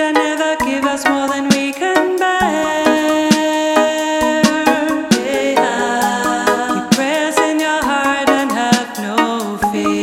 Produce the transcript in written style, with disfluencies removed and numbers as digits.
Jah never give us more than we can bear. Yeah. Keep prayers in your heart and have no fear.